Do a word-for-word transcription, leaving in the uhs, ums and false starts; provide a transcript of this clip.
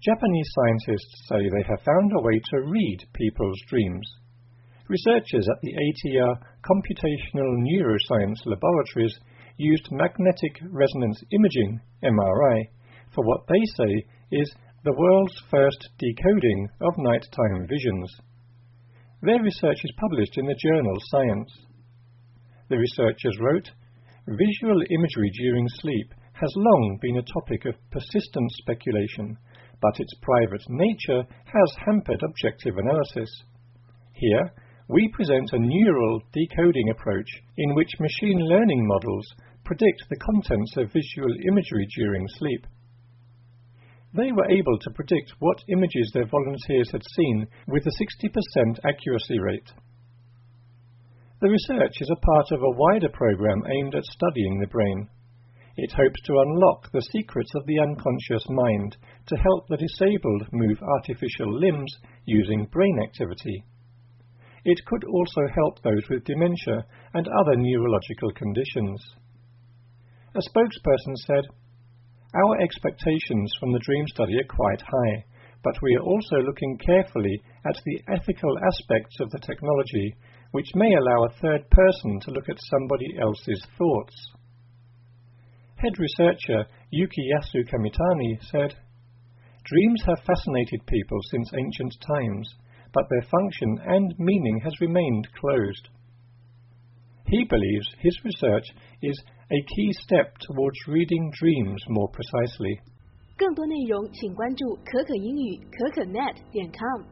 Japanese scientists say they have found a way to read people's dreams. Researchers at the A T R Computational Neuroscience Laboratories used magnetic resonance imaging, M R I, for what they say is the world's first decoding of nighttime visions. Their research is published in the journal Science. The researchers wrote, "Visual imagery during sleep has long been a topic of persistent speculation, but its private nature has hampered objective analysis. Here, we present a neural decoding approach in which machine learning models predict the contents of visual imagery during sleep." They were able to predict what images their volunteers had seen with a sixty percent accuracy rate. The research is a part of a wider program aimed at studying the brain. It hopes to unlock the secrets of the unconscious mind to help the disabled move artificial limbs using brain activity. It could also help those with dementia and other neurological conditions. A spokesperson said, "Our expectations from the dream study are quite high, but we are also looking carefully at the ethical aspects of the technology, which may allow a third person to look at somebody else's thoughts." Head researcher Yukiyasu Kamitani said, "Dreams have fascinated people since ancient times, but their function and meaning has remained closed." He believes his research is a key step towards reading dreams more precisely. 更多内容请关注可可英语可可 net 点 com。